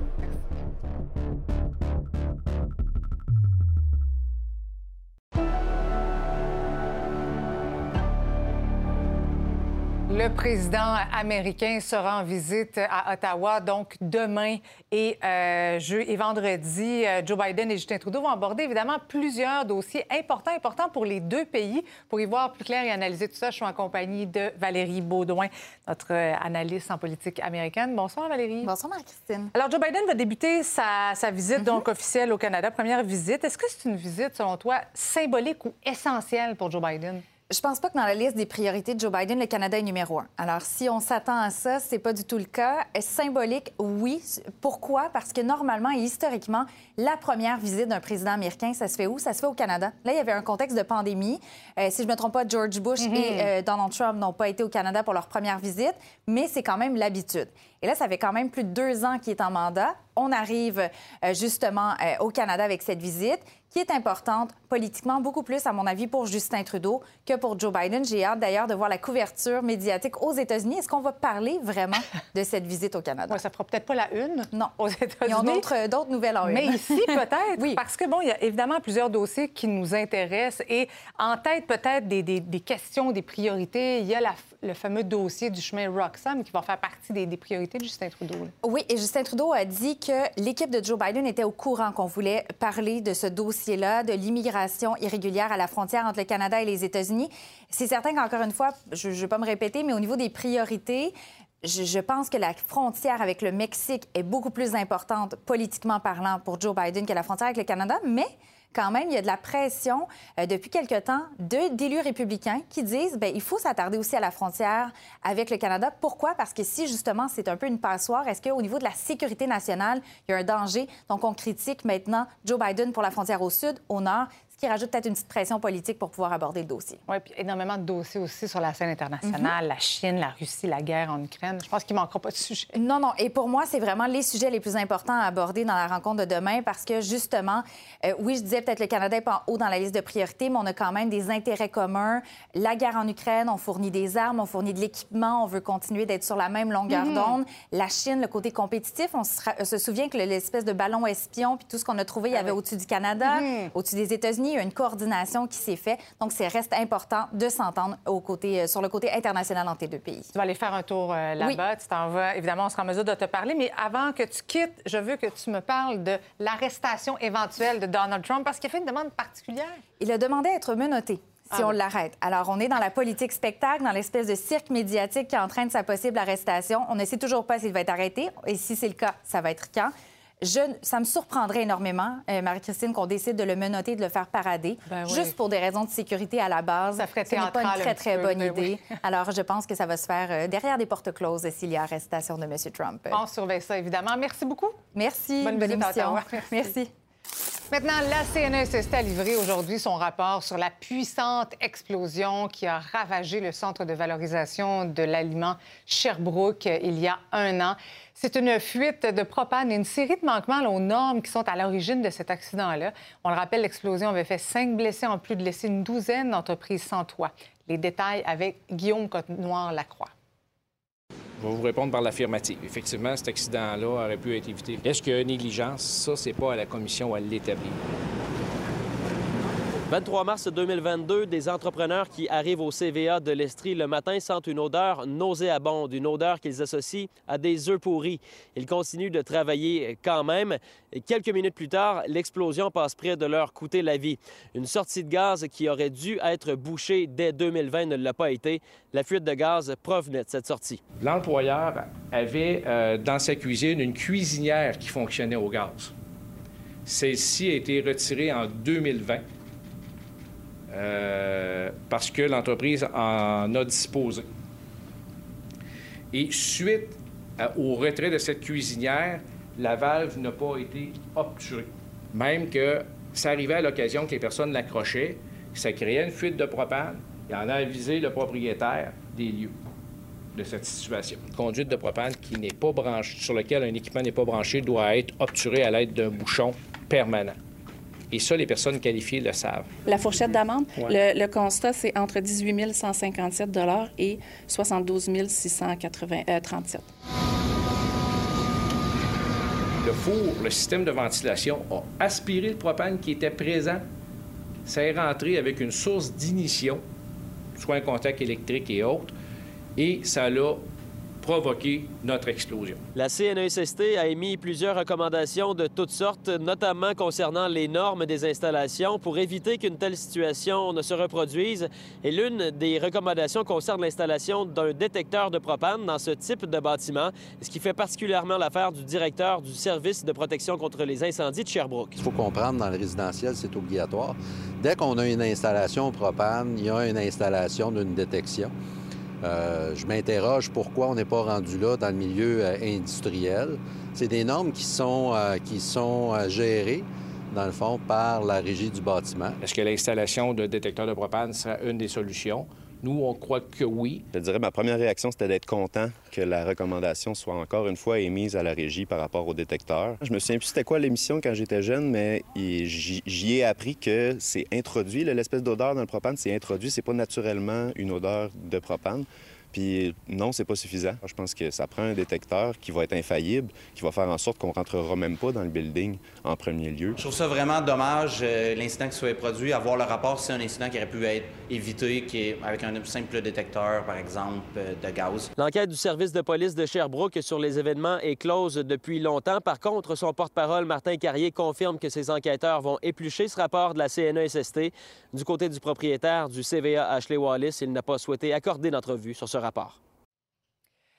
Le président américain sera en visite à Ottawa, donc demain et vendredi. Joe Biden et Justin Trudeau vont aborder évidemment plusieurs dossiers importants pour les 2 pays. Pour y voir plus clair et analyser tout ça, je suis en compagnie de Valérie Beaudoin, notre analyste en politique américaine. Bonsoir, Valérie. Bonsoir, Marie-Christine. Alors, Joe Biden va débuter sa visite donc officielle au Canada, première visite. Est-ce que c'est une visite, selon toi, symbolique ou essentielle pour Joe Biden? Je pense pas que dans la liste des priorités de Joe Biden, le Canada est numéro 1. Alors, si on s'attend à ça, c'est pas du tout le cas. Symbolique, oui. Pourquoi? Parce que normalement et historiquement, la première visite d'un président américain, ça se fait où? Ça se fait au Canada. Là, il y avait un contexte de pandémie. Si je me trompe pas, George Bush et Donald Trump n'ont pas été au Canada pour leur première visite, mais c'est quand même l'habitude. Et là, ça fait quand même plus de 2 ans qu'il est en mandat. On arrive justement au Canada avec cette visite qui est importante politiquement, beaucoup plus, à mon avis, pour Justin Trudeau que pour Joe Biden. J'ai hâte, d'ailleurs, de voir la couverture médiatique aux États-Unis. Est-ce qu'on va parler vraiment de cette visite au Canada? Ouais, ça fera peut-être pas la une aux États-Unis. Ils ont d'autres nouvelles en une. Mais ici, peut-être, oui. Parce que, bon, il y a évidemment plusieurs dossiers qui nous intéressent. Et en tête, peut-être, des questions, des priorités, il y a le fameux dossier du chemin Roxham qui va faire partie des priorités de Justin Trudeau. Là. Oui, et Justin Trudeau a dit que l'équipe de Joe Biden était au courant qu'on voulait parler de ce dossier-là, de l'immigration irrégulière à la frontière entre le Canada et les États-Unis. C'est certain qu'encore une fois, je ne vais pas me répéter, mais au niveau des priorités, je pense que la frontière avec le Mexique est beaucoup plus importante, politiquement parlant, pour Joe Biden que la frontière avec le Canada, mais quand même, il y a de la pression depuis quelque temps d'élus républicains qui disent bien, il faut s'attarder aussi à la frontière avec le Canada. Pourquoi? Parce que si, justement, c'est un peu une passoire, est-ce qu'au niveau de la sécurité nationale, il y a un danger? Donc, on critique maintenant Joe Biden pour la frontière au sud, au nord, ce qui rajoute peut-être une petite pression politique pour pouvoir aborder le dossier. Oui, puis énormément de dossiers aussi sur la scène internationale, la Chine, la Russie, la guerre en Ukraine. Je pense qu'il ne manquera pas de sujet. Non, non. Et pour moi, c'est vraiment les sujets les plus importants à aborder dans la rencontre de demain parce que, justement, oui, je disais peut-être le Canada n'est pas en haut dans la liste de priorités, mais on a quand même des intérêts communs. La guerre en Ukraine, on fournit des armes, on fournit de l'équipement, on veut continuer d'être sur la même longueur d'onde. La Chine, le côté compétitif, on se souvient que l'espèce de ballon espion puis tout ce qu'on a trouvé, il y avait au-dessus du Canada, au-dessus des États-Unis, il y a une coordination qui s'est faite. Donc, c'est reste important de s'entendre sur le côté international entre les deux pays. Tu vas aller faire un tour là-bas. Oui. Tu t'en vas. Évidemment, on sera en mesure de te parler. Mais avant que tu quittes, je veux que tu me parles de l'arrestation éventuelle de Donald Trump parce qu'il a fait une demande particulière. Il a demandé à être menotté si on l'arrête. Alors, on est dans la politique spectacle, dans l'espèce de cirque médiatique qui entraîne sa possible arrestation. On ne sait toujours pas s'il va être arrêté. Et si c'est le cas, ça va être quand? Ça me surprendrait énormément, Marie-Christine, qu'on décide de le menotter, de le faire parader, juste pour des raisons de sécurité à la base. Ça ferait Ce n'est pas une très, très bonne idée. Oui. Alors, je pense que ça va se faire derrière des portes closes s'il y a arrestation de M. Trump. On surveille ça, évidemment. Merci beaucoup. Merci. Bonne émission. Merci. Maintenant, la CNESST a livré aujourd'hui son rapport sur la puissante explosion qui a ravagé le centre de valorisation de l'aliment Sherbrooke il y a un an. C'est une fuite de propane et une série de manquements aux normes qui sont à l'origine de cet accident-là. On le rappelle, l'explosion avait fait 5 blessés en plus de laisser une douzaine d'entreprises sans toit. Les détails avec Guillaume Côte-Noire-Lacroix. Je vais vous répondre par l'affirmative. Effectivement, cet accident-là aurait pu être évité. Est-ce qu'il y a négligence? Ça, c'est pas à la commission à l'établir. 23 mars 2022, des entrepreneurs qui arrivent au CVA de l'Estrie le matin sentent une odeur nauséabonde, une odeur qu'ils associent à des œufs pourris. Ils continuent de travailler quand même. Et quelques minutes plus tard, l'explosion passe près de leur coûter la vie. Une sortie de gaz qui aurait dû être bouchée dès 2020 ne l'a pas été. La fuite de gaz provenait de cette sortie. L'employeur avait dans sa cuisine une cuisinière qui fonctionnait au gaz. Celle-ci a été retirée en 2020. Parce que l'entreprise en a disposé. Et suite au retrait de cette cuisinière, la valve n'a pas été obturée. Même que ça arrivait à l'occasion que les personnes l'accrochaient, que ça créait une fuite de propane, et en a avisé le propriétaire des lieux de cette situation. Une conduite de propane qui n'est pas branchée, sur laquelle un équipement n'est pas branché, doit être obturé à l'aide d'un bouchon permanent. Et ça, les personnes qualifiées le savent. La fourchette d'amende, le constat, c'est entre 18 157 $ et 72 637. Le four, le système de ventilation, a aspiré le propane qui était présent. Ça est rentré avec une source d'ignition, soit un contact électrique et autres, et ça l'a provoqué notre explosion. La CNESST a émis plusieurs recommandations de toutes sortes, notamment concernant les normes des installations pour éviter qu'une telle situation ne se reproduise. Et l'une des recommandations concerne l'installation d'un détecteur de propane dans ce type de bâtiment, ce qui fait particulièrement l'affaire du directeur du service de protection contre les incendies de Sherbrooke. Il faut comprendre, dans le résidentiel, c'est obligatoire. Dès qu'on a une installation propane, il y a une installation d'une détection. Je m'interroge pourquoi on n'est pas rendu là dans le milieu industriel. C'est des normes qui sont gérées, dans le fond, par la régie du bâtiment. Est-ce que l'installation de détecteurs de propane sera une des solutions? Nous, on croit que oui. Je dirais ma première réaction, c'était d'être content que la recommandation soit encore une fois émise à la régie par rapport au détecteur. Je me souviens plus c'était quoi l'émission quand j'étais jeune, mais j'y ai appris que c'est introduit, l'espèce d'odeur dans le propane, c'est introduit, c'est pas naturellement une odeur de propane. Puis non, c'est pas suffisant. Je pense que ça prend un détecteur qui va être infaillible, qui va faire en sorte qu'on rentrera même pas dans le building en premier lieu. Je trouve ça vraiment dommage, l'incident qui soit produit. Avoir le rapport, c'est un incident qui aurait pu être évité, avec un simple détecteur, par exemple, de gaz. L'enquête du service de police de Sherbrooke sur les événements est close depuis longtemps. Par contre, son porte-parole, Martin Carrier, confirme que ses enquêteurs vont éplucher ce rapport de la CNESST. Du côté du propriétaire du CVA Ashley Wallis, il n'a pas souhaité accorder d'entrevue sur ce rapport.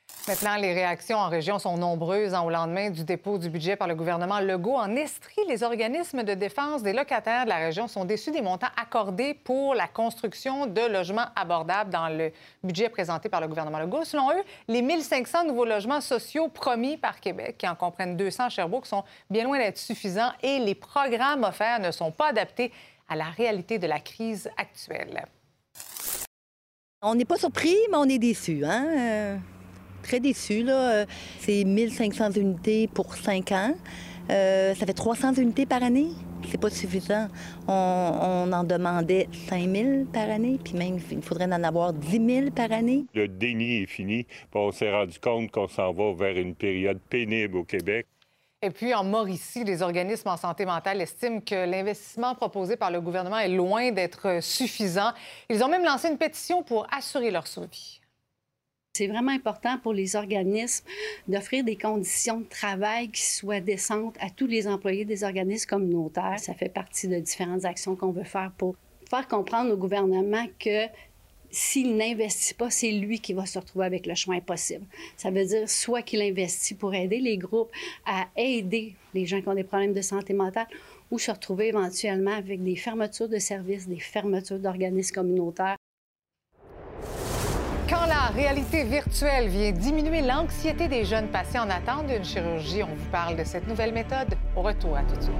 Maintenant, les réactions en région sont nombreuses au lendemain du dépôt du budget par le gouvernement Legault. En Estrie, les organismes de défense des locataires de la région sont déçus des montants accordés pour la construction de logements abordables dans le budget présenté par le gouvernement Legault. Selon eux, les 1500 nouveaux logements sociaux promis par Québec, qui en comprennent 200 à Sherbrooke, sont bien loin d'être suffisants et les programmes offerts ne sont pas adaptés à la réalité de la crise actuelle. On n'est pas surpris, mais on est déçus, hein? Très déçus, là. C'est 1500 unités pour 5 ans. Ça fait 300 unités par année. C'est pas suffisant. On en demandait 5000 par année, puis même, il faudrait en avoir 10 000 par année. Le déni est fini. On s'est rendu compte qu'on s'en va vers une période pénible au Québec. Et puis, en Mauricie, les organismes en santé mentale estiment que l'investissement proposé par le gouvernement est loin d'être suffisant. Ils ont même lancé une pétition pour assurer leur survie. C'est vraiment important pour les organismes d'offrir des conditions de travail qui soient décentes à tous les employés des organismes communautaires. Ça fait partie de différentes actions qu'on veut faire pour faire comprendre au gouvernement que s'il n'investit pas, c'est lui qui va se retrouver avec le choix impossible. Ça veut dire soit qu'il investit pour aider les groupes à aider les gens qui ont des problèmes de santé mentale ou se retrouver éventuellement avec des fermetures de services, des fermetures d'organismes communautaires. Quand la réalité virtuelle vient diminuer l'anxiété des jeunes patients en attente d'une chirurgie, on vous parle de cette nouvelle méthode. Au retour, à tout de suite.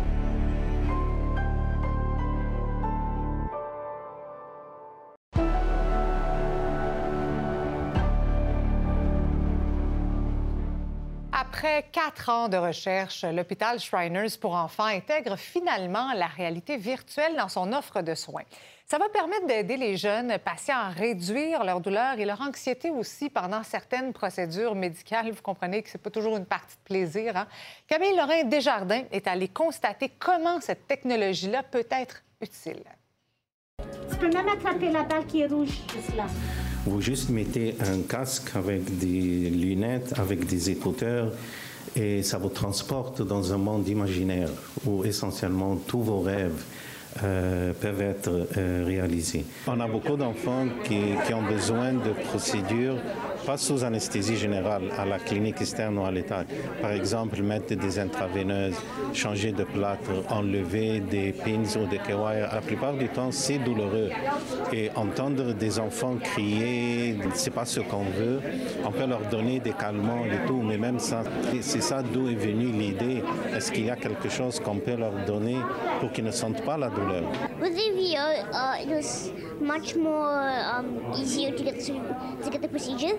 Après 4 ans de recherche, l'hôpital Shriners pour enfants intègre finalement la réalité virtuelle dans son offre de soins. Ça va permettre d'aider les jeunes patients à réduire leur douleur et leur anxiété aussi pendant certaines procédures médicales. Vous comprenez que ce n'est pas toujours une partie de plaisir, hein? Camille Lorrain-Desjardins est allée constater comment cette technologie-là peut être utile. Tu peux même attraper la balle qui est rouge, juste là. Vous juste mettez un casque avec des lunettes, avec des écouteurs, et ça vous transporte dans un monde imaginaire où essentiellement tous vos rêves peuvent être réalisés. On a beaucoup d'enfants qui ont besoin de procédures, pas sous anesthésie générale, à la clinique externe ou à l'État. Par exemple, mettre des intraveineuses, changer de plâtre, enlever des pins ou des K-wires. La plupart du temps, c'est douloureux. Et entendre des enfants crier, c'est pas ce qu'on veut. On peut leur donner des calmants et tout, mais même ça, c'est ça d'où est venue l'idée. Est-ce qu'il y a quelque chose qu'on peut leur donner pour qu'ils ne sentent pas la douleur? With the VR, it was much more easier to get the procedure.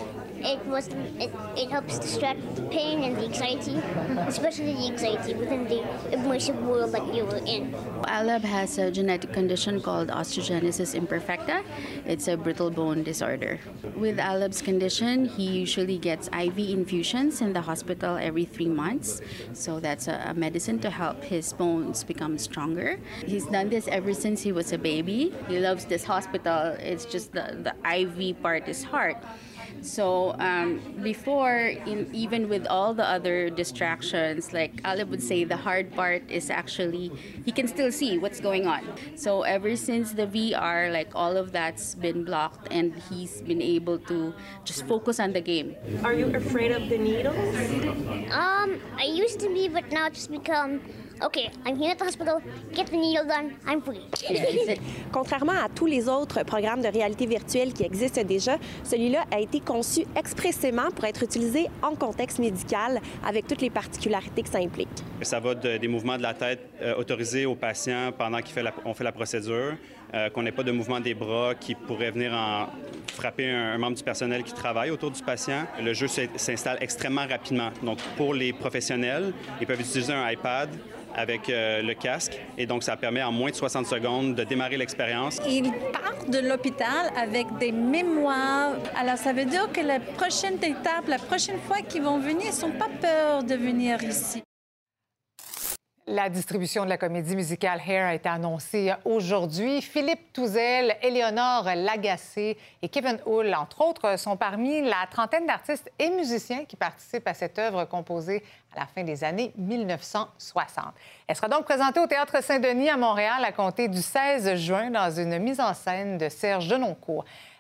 It helps distract the pain and the anxiety, especially the anxiety within the immersive world that you were in. Aleb has a genetic condition called osteogenesis imperfecta. It's a brittle bone disorder. With Aleb's condition, he usually gets IV infusions in the hospital every 3 months. So that's a medicine to help his bones become stronger. He's done this ever since he was a baby. He loves this hospital. It's just the IV part is hard. So before, even with all the other distractions, like Aleb would say, the hard part is actually, he can still see what's going on. So ever since the VR, like all of that's been blocked and he's been able to just focus on the game. Are you afraid of the needles? I used to be, but now it's just become, okay, I'm here at the hospital, get the needle done, I'm free. Contrairement à tous les autres programmes de réalité virtuelle qui existent déjà, celui-là a été conçu expressément pour être utilisé en contexte médical avec toutes les particularités que ça implique. Ça va des mouvements de la tête autorisés aux patients pendant qu'on fait la procédure, qu'on n'ait pas de mouvement des bras qui pourrait venir frapper un membre du personnel qui travaille autour du patient. Le jeu s'installe extrêmement rapidement. Donc, pour les professionnels, ils peuvent utiliser un iPad avec le casque. Et donc, ça permet en moins de 60 secondes de démarrer l'expérience. Ils partent de l'hôpital avec des mémoires. Alors, ça veut dire que la prochaine étape, la prochaine fois qu'ils vont venir, ils n'ont pas peur de venir ici. La distribution de la comédie musicale Hair a été annoncée aujourd'hui. Philippe Touzel, Éléonore Lagacé et Kevin Hull, entre autres, sont parmi la trentaine d'artistes et musiciens qui participent à cette œuvre composée à la fin des années 1960. Elle sera donc présentée au Théâtre Saint-Denis à Montréal à compter du 16 juin dans une mise en scène de Serge Denoncourt.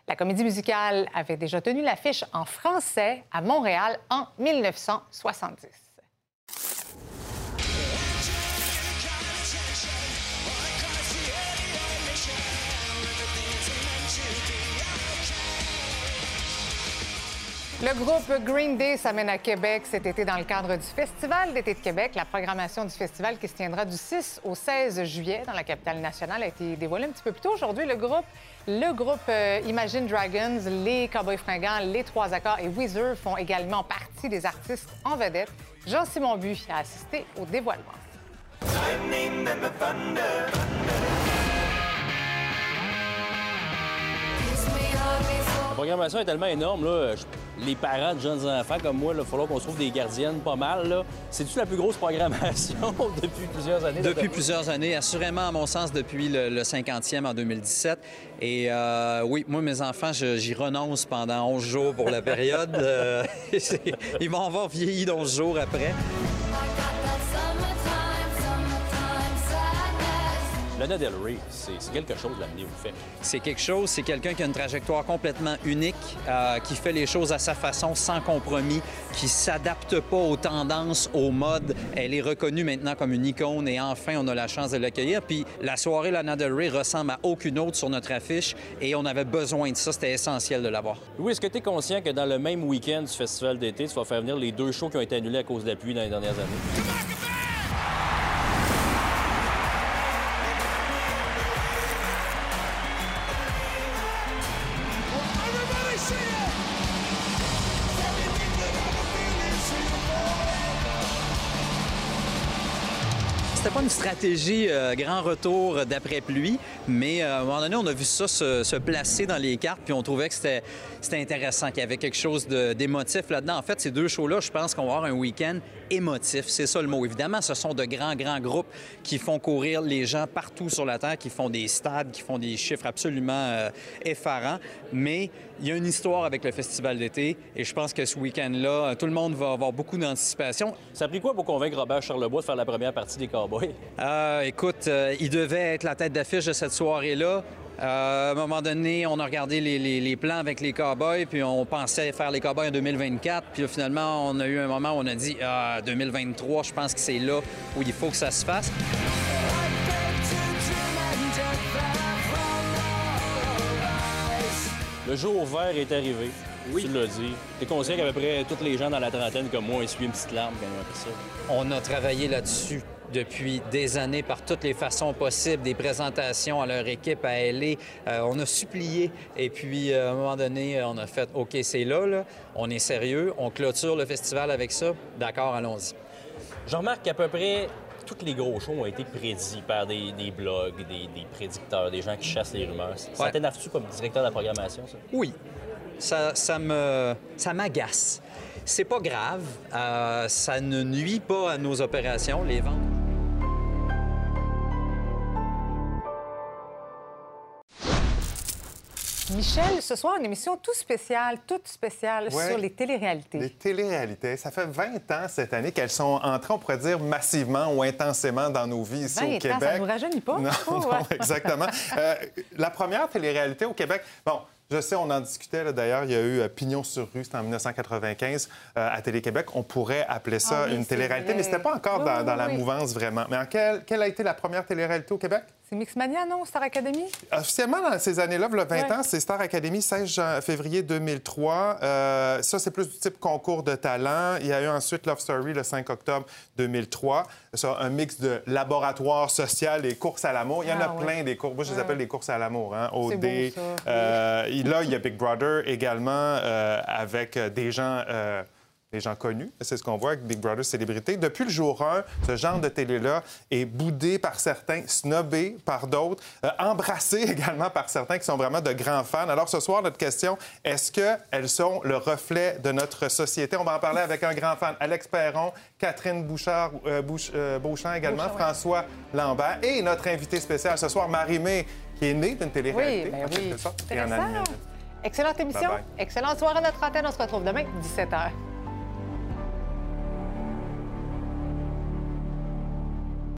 La comédie musicale avait déjà tenu l'affiche en français à Montréal en 1970. Le groupe Green Day s'amène à Québec cet été dans le cadre du Festival d'été de Québec. La programmation du festival qui se tiendra du 6 au 16 juillet dans la capitale nationale a été dévoilée un petit peu plus tôt aujourd'hui. Le groupe Imagine Dragons, les Cowboys Fringants, les Trois Accords et Weezer font également partie des artistes en vedette. Jean-Simon Buis a assisté au dévoilement. La programmation est tellement énorme, là. Les parents de jeunes enfants comme moi, il va falloir qu'on se trouve des gardiennes pas mal, là. C'est-tu la plus grosse programmation depuis plusieurs années? Depuis plusieurs années, assurément, à mon sens, depuis le 50e en 2017. Et oui, moi, mes enfants, j'y renonce pendant 11 jours pour la période. Ils vont avoir vieilli 11 jours après. Lana Del Rey, c'est quelque chose d'amener au fait. C'est quelque chose, c'est quelqu'un qui a une trajectoire complètement unique, qui fait les choses à sa façon, sans compromis, qui s'adapte pas aux tendances, aux modes. Elle est reconnue maintenant comme une icône et enfin, on a la chance de l'accueillir. Puis la soirée Lana Del Rey ressemble à aucune autre sur notre affiche et on avait besoin de ça, c'était essentiel de l'avoir. Oui, est-ce que tu es conscient que dans le même week-end du Festival d'été, tu vas faire venir les 2 shows qui ont été annulés à cause de la pluie dans les dernières années? C'était pas une stratégie grand retour d'après-pluie, mais à un moment donné, on a vu ça se placer dans les cartes, puis on trouvait que c'était intéressant, qu'il y avait quelque chose d'émotif là-dedans. En fait, ces 2 shows-là, je pense qu'on va avoir un week-end émotif, c'est ça le mot. Évidemment, ce sont de grands groupes qui font courir les gens partout sur la Terre, qui font des stades, qui font des chiffres absolument effarants, mais il y a une histoire avec le Festival d'été et je pense que ce week-end-là, tout le monde va avoir beaucoup d'anticipation. Ça a pris quoi pour convaincre Robert Charlebois de faire la première partie des Cowboys? Écoute, il devait être la tête d'affiche de cette soirée-là. À un moment donné, on a regardé les plans avec les Cowboys, puis on pensait faire les Cowboys en 2024. Puis finalement, on a eu un moment où on a dit 2023, je pense que c'est là où il faut que ça se fasse. Le jour vert est arrivé. Oui. Tu l'as dit. T'es conscient qu'à peu près tous les gens dans la trentaine comme moi essuient une petite larme quand ils ont appris ça. On a travaillé là-dessus depuis des années par toutes les façons possibles, des présentations à leur équipe, à LA. On a supplié et puis à un moment donné, on a fait « OK, c'est là, on est sérieux, on clôture le festival avec ça, d'accord, allons-y ». Je remarque qu'à peu près tous les gros shows ont été prédits par des blogs, des prédicteurs, des gens qui chassent les rumeurs. Ça t'énerve-tu comme directeur de la programmation, ça? Oui. Ça m'agace. C'est pas grave. Ça ne nuit pas à nos opérations, les ventes. Michel, ce soir, une émission toute spéciale sur les téléréalités. Les téléréalités. Ça fait 20 ans cette année qu'elles sont entrées, on pourrait dire, massivement ou intensément dans nos vies ici au Québec. 20 ans, ça ne nous rajeunit pas. Non, exactement. La première téléréalité au Québec, bon, je sais, on en discutait d'ailleurs, il y a eu Pignon sur rue, c'était en 1995 à Télé-Québec. On pourrait appeler ça une téléréalité, mais c'était pas encore dans la mouvance vraiment. Mais quelle a été la première téléréalité au Québec? C'est Mixmania, non? Star Academy? Officiellement, dans ces années-là, il y a 20 ans, c'est Star Academy, 16 février 2003. Ça, c'est plus du type concours de talent. Il y a eu ensuite Love Story le 5 octobre 2003. Ça, un mix de laboratoire social et courses à l'amour. Il y en a plein des courses. Moi, je les appelle les courses à l'amour. Hein? OD. Beau, là, il y a Big Brother également avec des gens connus. C'est ce qu'on voit avec Big Brother Célébrité. Depuis le jour 1, ce genre de télé-là est boudé par certains, snobé par d'autres, embrassé également par certains qui sont vraiment de grands fans. Alors ce soir, notre question, est-ce qu'elles sont le reflet de notre société? On va en parler avec un grand fan, Alex Perron, Catherine Beauchamp également, François Lambert et notre invité spécial ce soir, Marie-Mé, qui est née d'une télé-réalité. Oui, Excellente émission. Bye bye. Excellente soirée à notre antenne. On se retrouve demain, 17h.